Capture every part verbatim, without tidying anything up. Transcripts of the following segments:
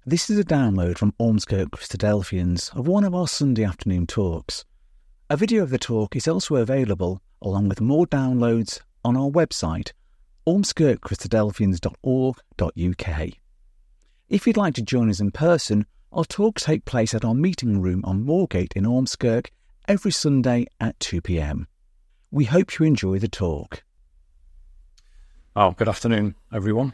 This is a download from Ormskirk Christadelphians of one of our Sunday afternoon talks. A video of the talk is also available, along with more downloads, on our website, ormskirk christadelphians dot org dot U K. If you'd like to join us in person, our talks take place at our meeting room on Moorgate in Ormskirk every Sunday at two p m. We hope you enjoy the talk. Oh, good afternoon, everyone.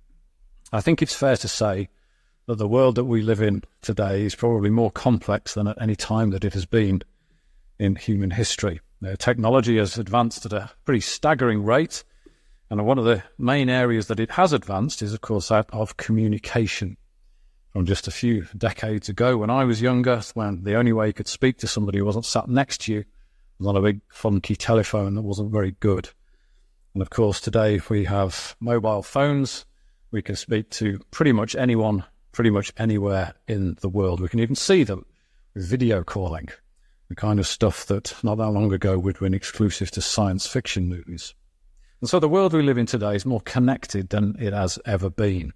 I think it's fair to say that the world that we live in today is probably more complex than at any time that it has been in human history. Uh, technology has advanced at a pretty staggering rate, and one of the main areas that it has advanced is, of course, that of communication. From just a few decades ago, when I was younger, when the only way you could speak to somebody who wasn't sat next to you was on a big funky telephone that wasn't very good. And of course, today we have mobile phones. We can speak to pretty much anyone, pretty much anywhere in the world. We can even see them with video calling, the kind of stuff that not that long ago would have been exclusive to science fiction movies. And so the world we live in today is more connected than it has ever been.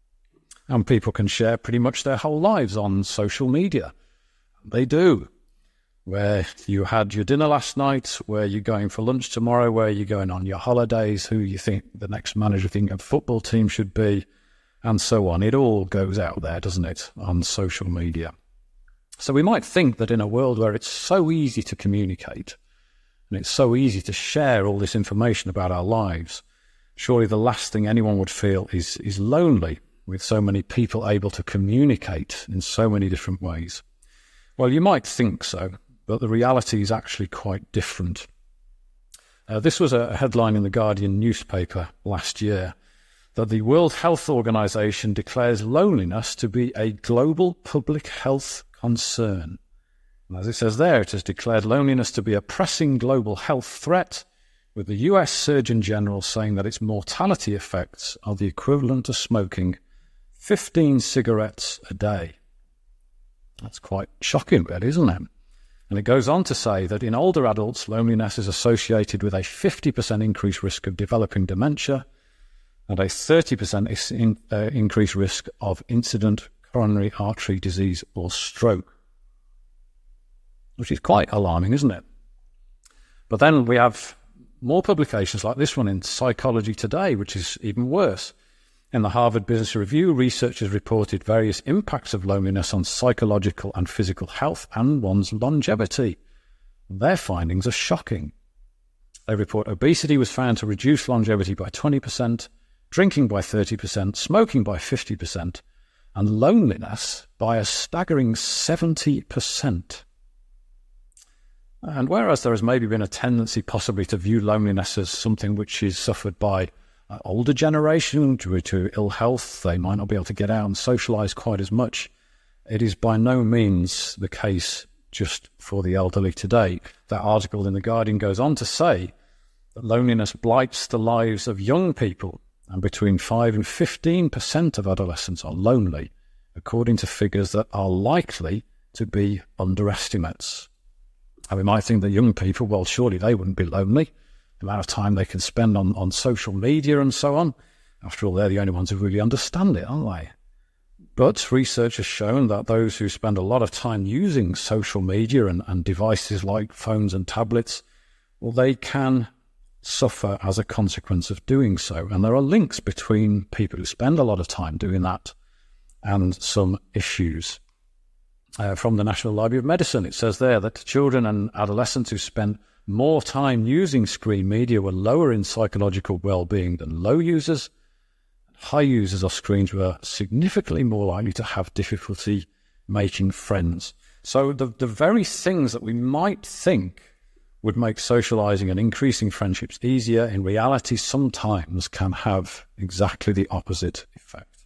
And people can share pretty much their whole lives on social media. They do. Where you had your dinner last night, where you're going for lunch tomorrow, where you're going on your holidays, who you think the next manager of the football team should be, and so on. It all goes out there, doesn't it, on social media. So we might think that in a world where it's so easy to communicate, and it's so easy to share all this information about our lives, surely the last thing anyone would feel is, is lonely, with so many people able to communicate in so many different ways. Well, you might think so, but the reality is actually quite different. Uh, this was a headline in the Guardian newspaper last year, that the World Health Organization declares loneliness to be a global public health concern. And as it says there, it has declared loneliness to be a pressing global health threat, with the U S Surgeon General saying that its mortality effects are the equivalent to smoking fifteen cigarettes a day. That's quite shocking, really, isn't it? And it goes on to say that in older adults, loneliness is associated with a fifty percent increased risk of developing dementia and a thirty percent in, uh, increased risk of incident coronary artery disease or stroke, which is quite alarming, isn't it? But then we have more publications like this one in Psychology Today, which is even worse. In the Harvard Business Review, researchers reported various impacts of loneliness on psychological and physical health and one's longevity. Their findings are shocking. They report obesity was found to reduce longevity by twenty percent, drinking by thirty percent, smoking by fifty percent, and loneliness by a staggering seventy percent. And whereas there has maybe been a tendency possibly to view loneliness as something which is suffered by an older generation due to ill health, they might not be able to get out and socialise quite as much, it is by no means the case just for the elderly today. That article in The Guardian goes on to say that loneliness blights the lives of young people, and between five and fifteen percent of adolescents are lonely, according to figures that are likely to be underestimates. And we might think that young people, well, surely they wouldn't be lonely. The amount of time they can spend on, on social media and so on. After all, they're the only ones who really understand it, aren't they? But research has shown that those who spend a lot of time using social media and, and devices like phones and tablets, well, they can suffer as a consequence of doing so. And there are links between people who spend a lot of time doing that and some issues. Uh, from the National Library of Medicine, it says there that children and adolescents who spend more time using screen media were lower in psychological well-being than low users. High users of screens were significantly more likely to have difficulty making friends. So the, the very things that we might think would make socializing and increasing friendships easier, in reality sometimes can have exactly the opposite effect.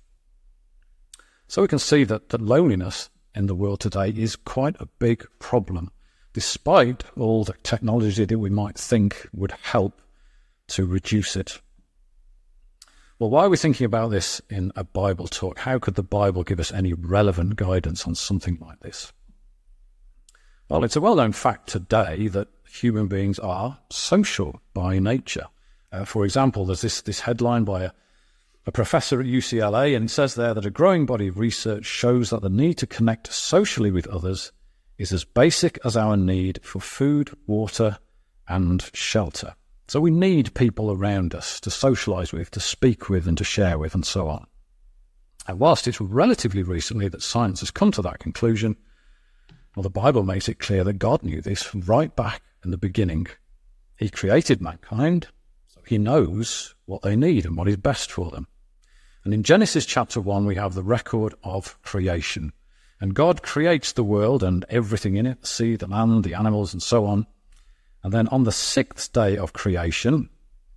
So we can see that, that loneliness in the world today is quite a big problem, despite all the technology that we might think would help to reduce it. Well, why are we thinking about this in a Bible talk? How could the Bible give us any relevant guidance on something like this? Well, it's a well-known fact today that human beings are social by nature. Uh, for example, there's this, this headline by a, a professor at U C L A, and it says there that a growing body of research shows that the need to connect socially with others is as basic as our need for food, water, and shelter. So we need people around us to socialise with, to speak with, and to share with, and so on. And whilst it's relatively recently that science has come to that conclusion, well, the Bible makes it clear that God knew this right back in the beginning. He created mankind, so he knows what they need and what is best for them. And in Genesis chapter one, we have the record of creation. And God creates the world and everything in it, the sea, the land, the animals, and so on. And then on the sixth day of creation,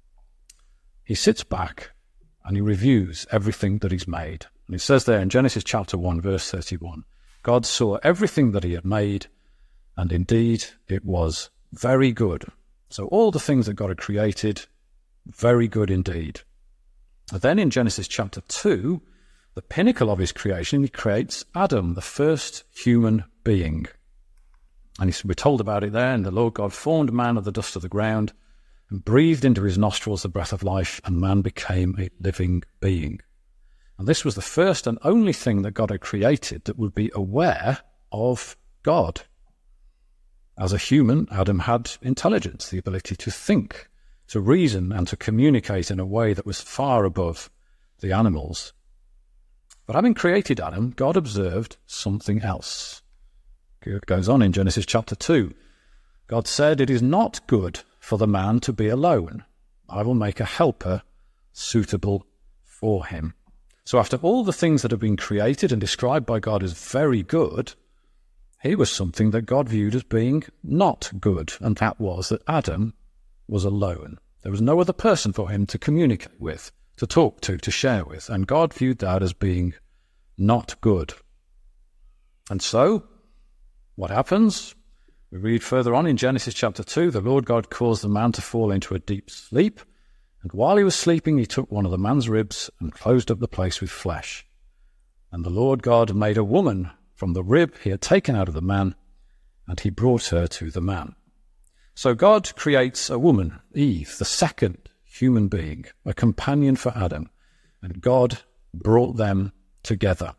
he sits back and he reviews everything that he's made. And it says there in Genesis chapter one, verse thirty-one, God saw everything that he had made, and indeed it was very good. So all the things that God had created, very good indeed. And then in Genesis chapter two, the pinnacle of his creation, he creates Adam, the first human being. And we're told about it there, and the Lord God formed man of the dust of the ground and breathed into his nostrils the breath of life, and man became a living being. And this was the first and only thing that God had created that would be aware of God. As a human, Adam had intelligence, the ability to think, to reason, and to communicate in a way that was far above the animals. But having created Adam, God observed something else. It goes on in Genesis chapter two. God said, "It is not good for the man to be alone. I will make a helper suitable for him." So after all the things that have been created and described by God as very good, here was something that God viewed as being not good, and that was that Adam was alone. There was no other person for him to communicate with, to talk to, to share with, and God viewed that as being not good. And so, what happens? We read further on in Genesis chapter two, the Lord God caused the man to fall into a deep sleep, and while he was sleeping, he took one of the man's ribs and closed up the place with flesh. And the Lord God made a woman from the rib he had taken out of the man, and he brought her to the man. So God creates a woman, Eve, the second human being, a companion for Adam, and God brought them together.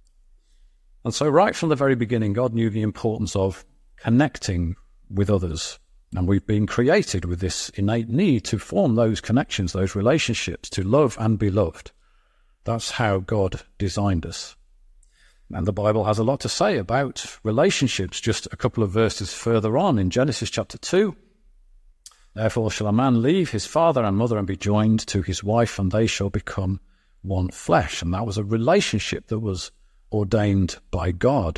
And so right from the very beginning, God knew the importance of connecting with others. And we've been created with this innate need to form those connections, those relationships, to love and be loved. That's how God designed us. And the Bible has a lot to say about relationships. Just a couple of verses further on in Genesis chapter two. Therefore shall a man leave his father and mother and be joined to his wife, and they shall become one flesh. And that was a relationship that was ordained by God.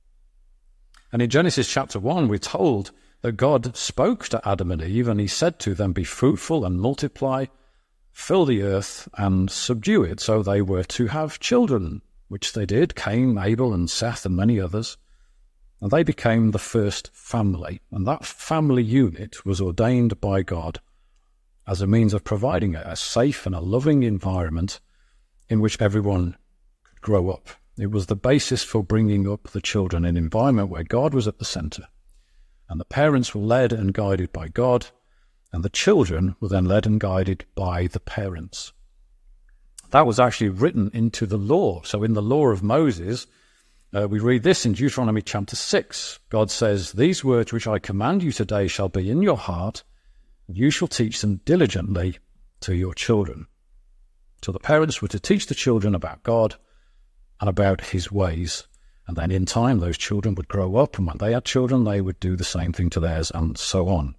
And in Genesis chapter one, we're told that God spoke to Adam and Eve, and he said to them, "Be fruitful and multiply, fill the earth and subdue it." So they were to have children, which they did, Cain, Abel, and Seth, and many others. And they became the first family. And that family unit was ordained by God as a means of providing a safe and a loving environment in which everyone could grow up. It was the basis for bringing up the children, an environment where God was at the centre. And the parents were led and guided by God, and the children were then led and guided by the parents. That was actually written into the law. So in the law of Moses, uh, we read this in Deuteronomy chapter six. God says, "These words which I command you today shall be in your heart, and you shall teach them diligently to your children." So the parents were to teach the children about God and about his ways. And then in time, those children would grow up, and when they had children, they would do the same thing to theirs, and so on.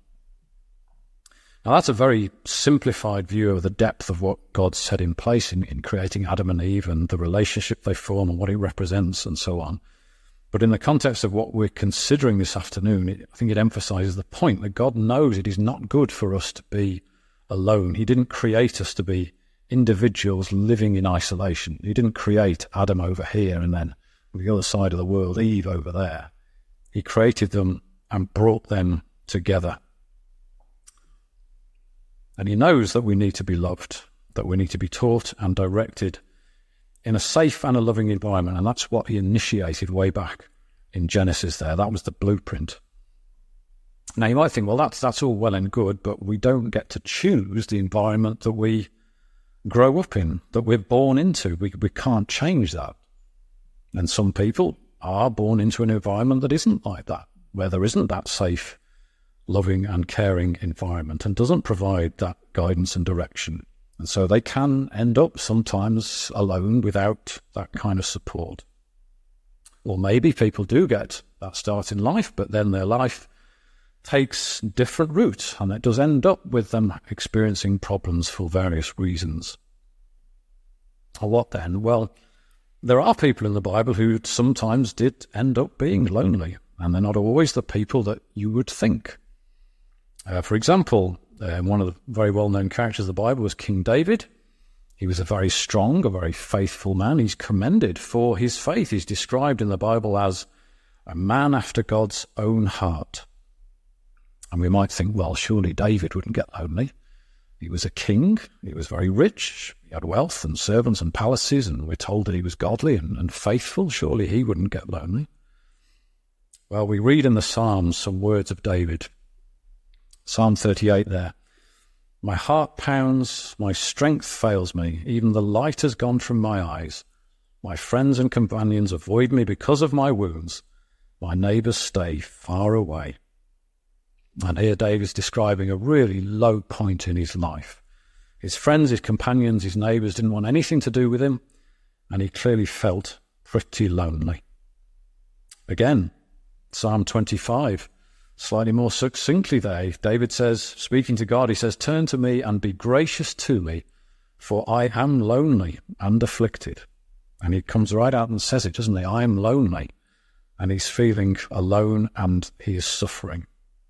Now, that's a very simplified view of the depth of what God set in place in, in creating Adam and Eve and the relationship they form and what it represents and so on. But in the context of what we're considering this afternoon, it, I think it emphasizes the point that God knows it is not good for us to be alone. He didn't create us to be individuals living in isolation. He didn't create Adam over here and then on the other side of the world, Eve over there. He created them and brought them together. And he knows that we need to be loved, that we need to be taught and directed in a safe and a loving environment. And that's what he initiated way back in Genesis there. That was the blueprint. Now, you might think, well, that's that's all well and good, but we don't get to choose the environment that we grow up in, that we're born into. We, we can't change that. And some people are born into an environment that isn't like that, where there isn't that safe, loving and caring environment and doesn't provide that guidance and direction. And so they can end up sometimes alone without that kind of support. Or maybe people do get that start in life, but then their life takes different routes, and it does end up with them experiencing problems for various reasons. Or what then? Well, there are people in the Bible who sometimes did end up being lonely, and they're not always the people that you would think. Uh, for example, uh, one of the very well-known characters of the Bible was King David. He was a very strong, a very faithful man. He's commended for his faith. He's described in the Bible as a man after God's own heart. And we might think, well, surely David wouldn't get lonely. He was a king. He was very rich. He had wealth and servants and palaces, and we're told that he was godly and, and faithful. Surely he wouldn't get lonely. Well, we read in the Psalms some words of David. Psalm thirty-eight there. My heart pounds, my strength fails me, even the light has gone from my eyes. My friends and companions avoid me because of my wounds. My neighbours stay far away. And here David's describing a really low point in his life. His friends, his companions, his neighbours didn't want anything to do with him, and he clearly felt pretty lonely. Again, Psalm twenty-five, slightly more succinctly there, David says, speaking to God, he says, turn to me and be gracious to me, for I am lonely and afflicted. And he comes right out and says it, doesn't he? I am lonely. And he's feeling alone and he is suffering.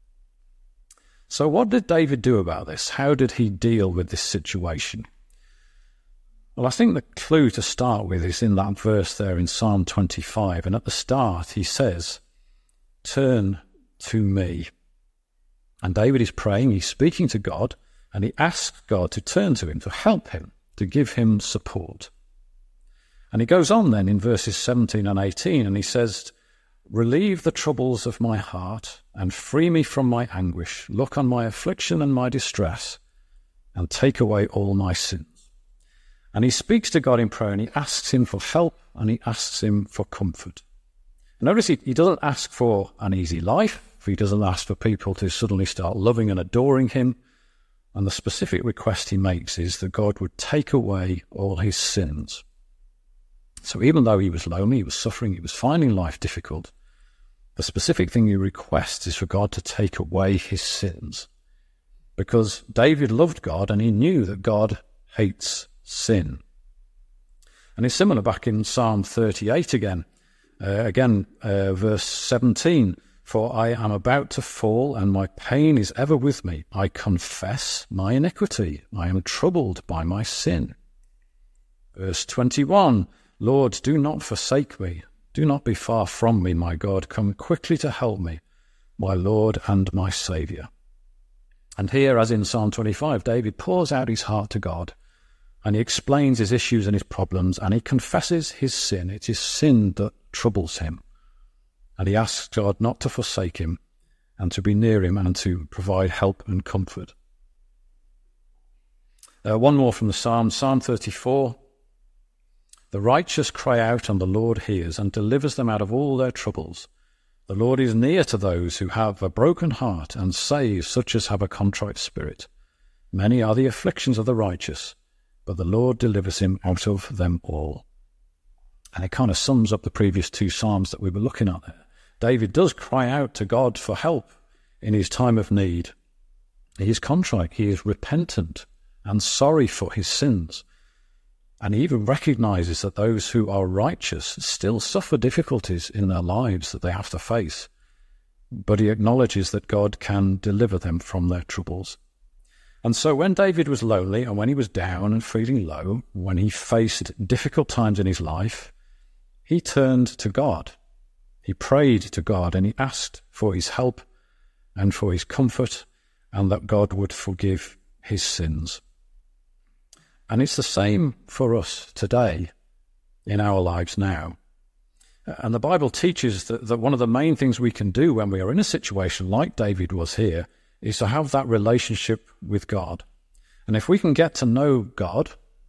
So what did David do about this? How did he deal with this situation? Well, I think the clue to start with is in that verse there in Psalm twenty-five. And at the start, he says, turn to me. And David is praying, he's speaking to God, and he asks God to turn to him, to help him, to give him support. And he goes on then in verses seventeen and eighteen, and he says, relieve the troubles of my heart and free me from my anguish. Look on my affliction and my distress and take away all my sins. And he speaks to God in prayer and he asks him for help and he asks him for comfort. And notice he, he doesn't ask for an easy life. He doesn't ask for people to suddenly start loving and adoring him. And the specific request he makes is that God would take away all his sins. So even though he was lonely, he was suffering, he was finding life difficult, the specific thing he requests is for God to take away his sins. Because David loved God and he knew that God hates sin. And it's similar back in Psalm thirty-eight again. Uh, again, uh, verse seventeen. For I am about to fall and my pain is ever with me. I confess my iniquity. I am troubled by my sin. Verse twenty-one. Lord, do not forsake me. Do not be far from me, my God. Come quickly to help me, my Lord and my Saviour. And here, as in Psalm twenty-five, David pours out his heart to God, and he explains his issues and his problems, and he confesses his sin. It is sin that troubles him. And he asks God not to forsake him, and to be near him, and to provide help and comfort. Uh, one more from the Psalm, Psalm thirty-four. The righteous cry out, and the Lord hears, and delivers them out of all their troubles. The Lord is near to those who have a broken heart, and saves such as have a contrite spirit. Many are the afflictions of the righteous, but the Lord delivers him out of them all. And it kind of sums up the previous two Psalms that we were looking at there. David does cry out to God for help in his time of need. He is contrite, he is repentant and sorry for his sins. And he even recognizes that those who are righteous still suffer difficulties in their lives that they have to face. But he acknowledges that God can deliver them from their troubles. And so when David was lonely and when he was down and feeling low, when he faced difficult times in his life, he turned to God. He prayed to God and he asked for his help and for his comfort and that God would forgive his sins. And it's the same for us today in our lives now. And the Bible teaches that, that one of the main things we can do when we are in a situation like David was here is to have that relationship with God. And if we can get to know God,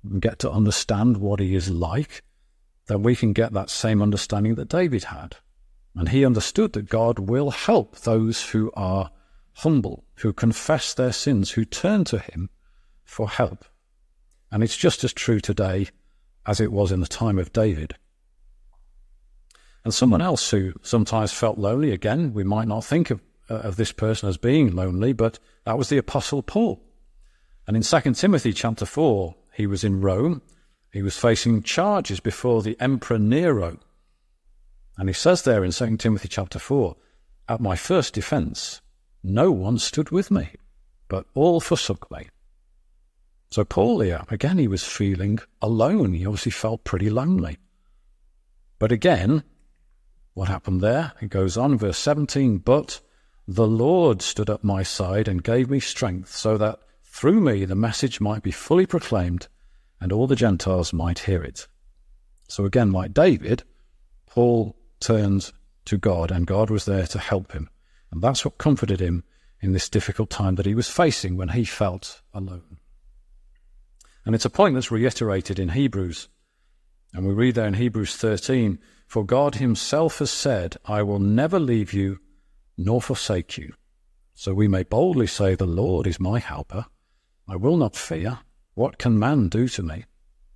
and get to understand what he is like, then we can get that same understanding that David had. And he understood that God will help those who are humble, who confess their sins, who turn to him for help. And it's just as true today as it was in the time of David. And someone else who sometimes felt lonely, again, we might not think of, uh, of this person as being lonely, but that was the Apostle Paul. And in Second Timothy chapter four, he was in Rome. He was facing charges before the Emperor Nero. And he says there in Second Timothy chapter four, "At my first defence, no one stood with me, but all forsook me." So Paul here, again, he was feeling alone. He obviously felt pretty lonely. But again, what happened there? It goes on, verse seventeen, "But the Lord stood at my side and gave me strength, so that through me the message might be fully proclaimed, and all the Gentiles might hear it." So again, like David, Paul turned to God, and God was there to help him. And that's what comforted him in this difficult time that he was facing when he felt alone. And it's a point that's reiterated in Hebrews. And we read there in Hebrews thirteen, "For God himself has said, I will never leave you nor forsake you. So we may boldly say, the Lord is my helper. I will not fear. What can man do to me?"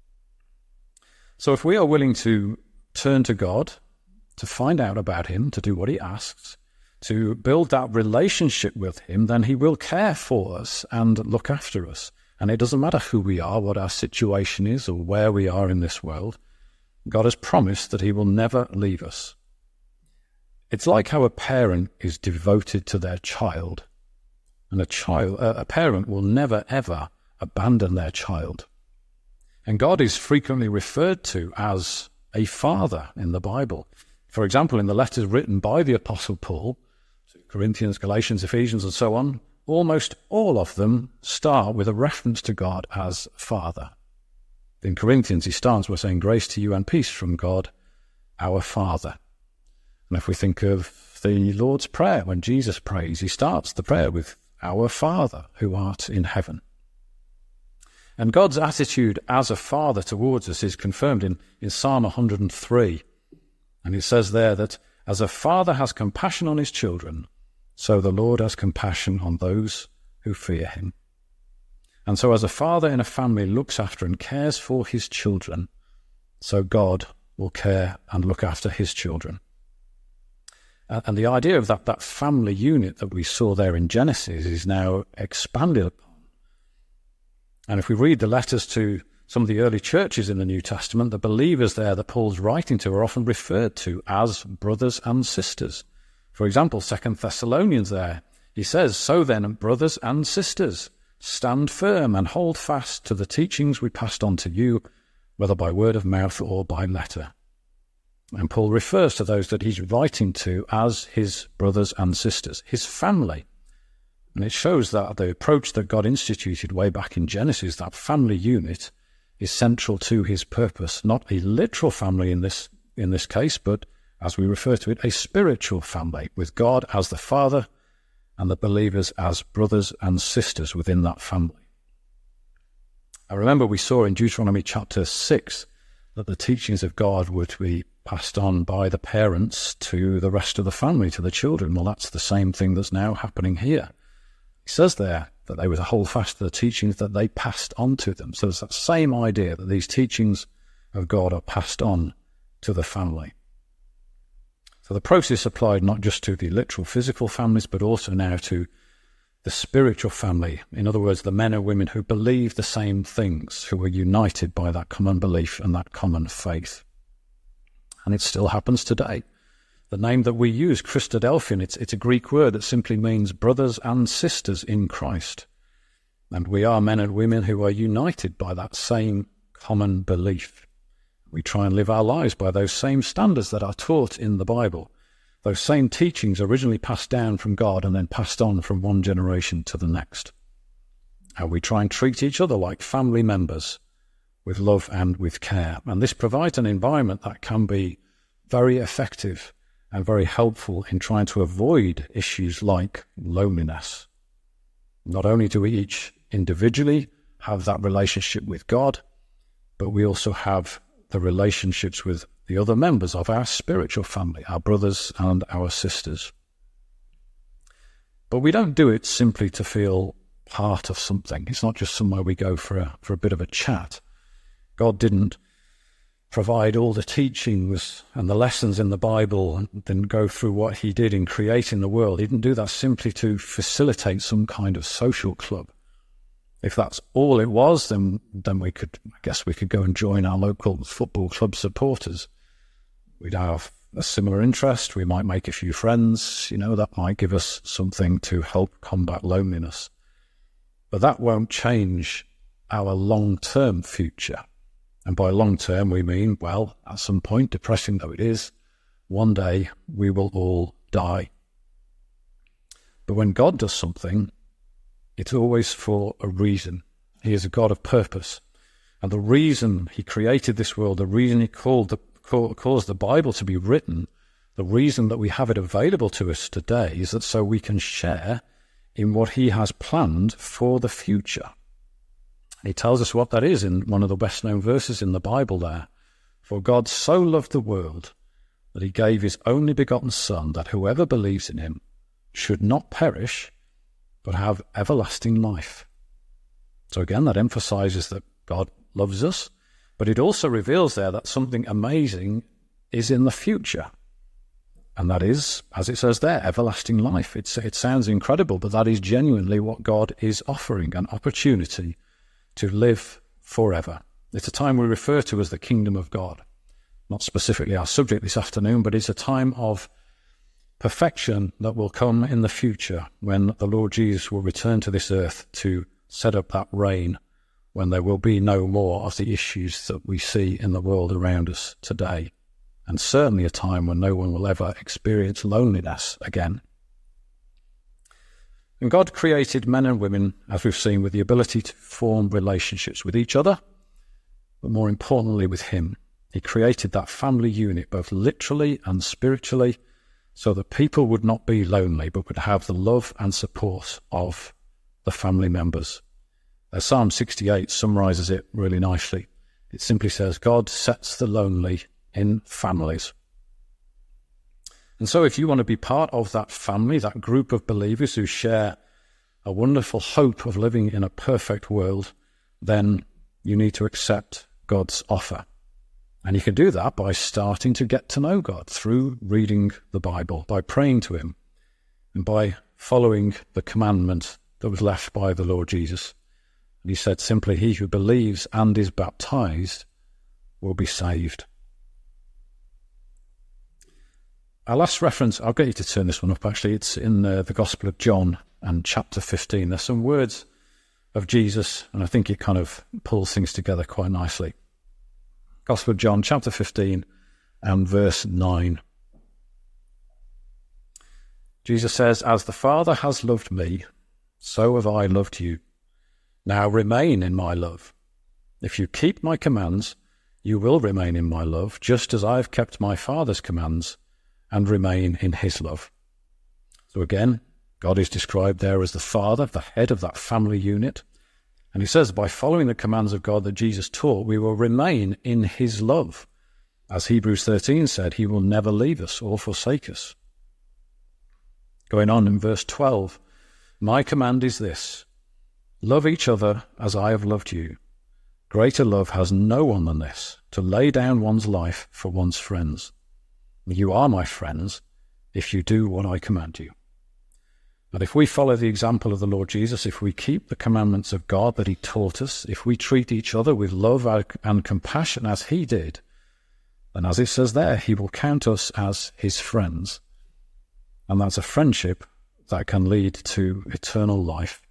So if we are willing to turn to God, to find out about him, to do what he asks, to build that relationship with him, then he will care for us and look after us. And it doesn't matter who we are, what our situation is, or where we are in this world. God has promised that he will never leave us. It's like how a parent is devoted to their child. And a child, a parent will never, ever abandon their child. And God is frequently referred to as a father in the Bible. For example, in the letters written by the Apostle Paul, Corinthians, Galatians, Ephesians, and so on, almost all of them start with a reference to God as Father. In Corinthians, he starts by saying, "Grace to you and peace from God, our Father." And if we think of the Lord's Prayer, when Jesus prays, he starts the prayer with, "Our Father, who art in heaven." And God's attitude as a father towards us is confirmed in, in Psalm one hundred and three. And it says there that, "As a father has compassion on his children, so the Lord has compassion on those who fear him." And so as a father in a family looks after and cares for his children, so God will care and look after his children. And the idea of that, that family unit that we saw there in Genesis is now expanded upon. And if we read the letters to some of the early churches in the New Testament, the believers there that Paul's writing to are often referred to as brothers and sisters. For example, Second Thessalonians there, he says, "So then, brothers and sisters, stand firm and hold fast to the teachings we passed on to you, whether by word of mouth or by letter." And Paul refers to those that he's writing to as his brothers and sisters, his family. And it shows that the approach that God instituted way back in Genesis, that family unit, is central to his purpose. Not a literal family in this, in this case, but, as we refer to it, a spiritual family, with God as the Father and the believers as brothers and sisters within that family. I remember we saw in Deuteronomy chapter six that the teachings of God were to be passed on by the parents to the rest of the family, to the children. Well, that's the same thing that's now happening here. He says there that they were to hold fast to the teachings that they passed on to them. So there's that same idea that these teachings of God are passed on to the family. So the process applied not just to the literal physical families, but also now to the spiritual family. In other words, the men and women who believe the same things, who are united by that common belief and that common faith. And it still happens today. The name that we use, Christadelphian, it's, it's a Greek word that simply means brothers and sisters in Christ. And we are men and women who are united by that same common belief. We try and live our lives by those same standards that are taught in the Bible, those same teachings originally passed down from God and then passed on from one generation to the next. And we try and treat each other like family members with love and with care. And this provides an environment that can be very effective and very helpful in trying to avoid issues like loneliness. Not only do we each individually have that relationship with God, but we also have the relationships with the other members of our spiritual family, our brothers and our sisters. But we don't do it simply to feel part of something. It's not just somewhere we go for a, for a bit of a chat. God didn't provide all the teachings and the lessons in the Bible and then go through what he did in creating the world. He didn't do that simply to facilitate some kind of social club. If that's all it was, then then we could, I guess we could go and join our local football club supporters. We'd have a similar interest. We might make a few friends. You know, that might give us something to help combat loneliness. But that won't change our long-term future. And by long-term, we mean, well, at some point, depressing though it is, one day we will all die. But when God does something, it's always for a reason. He is a God of purpose. And the reason he created this world, the reason he called the, call, caused the Bible to be written, the reason that we have it available to us today is that so we can share in what he has planned for the future. He tells us what that is in one of the best-known verses in the Bible there. For God so loved the world that he gave his only begotten Son, that whoever believes in him should not perish, but have everlasting life. So again, that emphasizes that God loves us, but it also reveals there that something amazing is in the future. And that is, as it says there, everlasting life. It's, it sounds incredible, but that is genuinely what God is offering, an opportunity to live forever. It's a time we refer to as the kingdom of God. Not specifically our subject this afternoon, but it's a time of perfection that will come in the future when the Lord Jesus will return to this earth to set up that reign, when there will be no more of the issues that we see in the world around us today. And certainly a time when no one will ever experience loneliness again. And God created men and women, as we've seen, with the ability to form relationships with each other, but more importantly with him. He created that family unit, both literally and spiritually, so that people would not be lonely, but would have the love and support of the family members. Uh, Psalm sixty-eight summarizes it really nicely. It simply says, God sets the lonely in families. And so if you want to be part of that family, that group of believers who share a wonderful hope of living in a perfect world, then you need to accept God's offer. And you can do that by starting to get to know God through reading the Bible, by praying to him, and by following the commandment that was left by the Lord Jesus. And he said simply, he who believes and is baptized will be saved. Our last reference, I'll get you to turn this one up actually, it's in uh, the Gospel of John and chapter fifteen. There's some words of Jesus, and I think it kind of pulls things together quite nicely. Gospel of John, chapter fifteen and verse nine. Jesus says, as the Father has loved me, so have I loved you. Now remain in my love. If you keep my commands, you will remain in my love, just as I have kept my Father's commands and remain in his love. So again, God is described there as the Father, the head of that family unit. And he says, by following the commands of God that Jesus taught, we will remain in his love. As Hebrews thirteen said, he will never leave us or forsake us. Going on in verse twelve, my command is this, love each other as I have loved you. Greater love has no one than this, to lay down one's life for one's friends. You are my friends if you do what I command you. And if we follow the example of the Lord Jesus, if we keep the commandments of God that he taught us, if we treat each other with love and compassion as he did, then as it says there, he will count us as his friends. And that's a friendship that can lead to eternal life.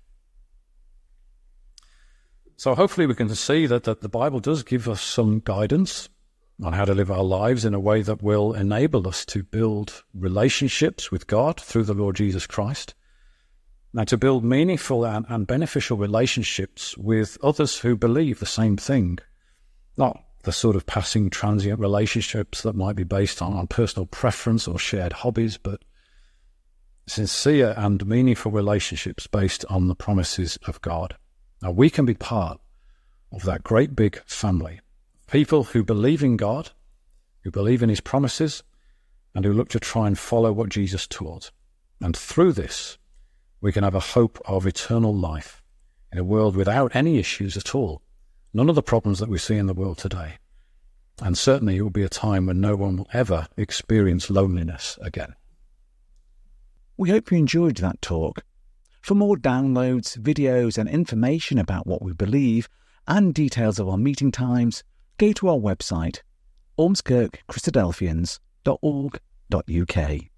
So hopefully we can see that, that the Bible does give us some guidance on how to live our lives in a way that will enable us to build relationships with God through the Lord Jesus Christ. Now, to build meaningful and, and beneficial relationships with others who believe the same thing, not the sort of passing transient relationships that might be based on, on personal preference or shared hobbies, but sincere and meaningful relationships based on the promises of God. Now, we can be part of that great big family People who believe in God, who believe in his promises, and who look to try and follow what Jesus taught. And through this, we can have a hope of eternal life in a world without any issues at all. None of the problems that we see in the world today. And certainly it will be a time when no one will ever experience loneliness again. We hope you enjoyed that talk. For more downloads, videos and information about what we believe and details of our meeting times, go to our website, ormskirk christadelphians dot org dot uk.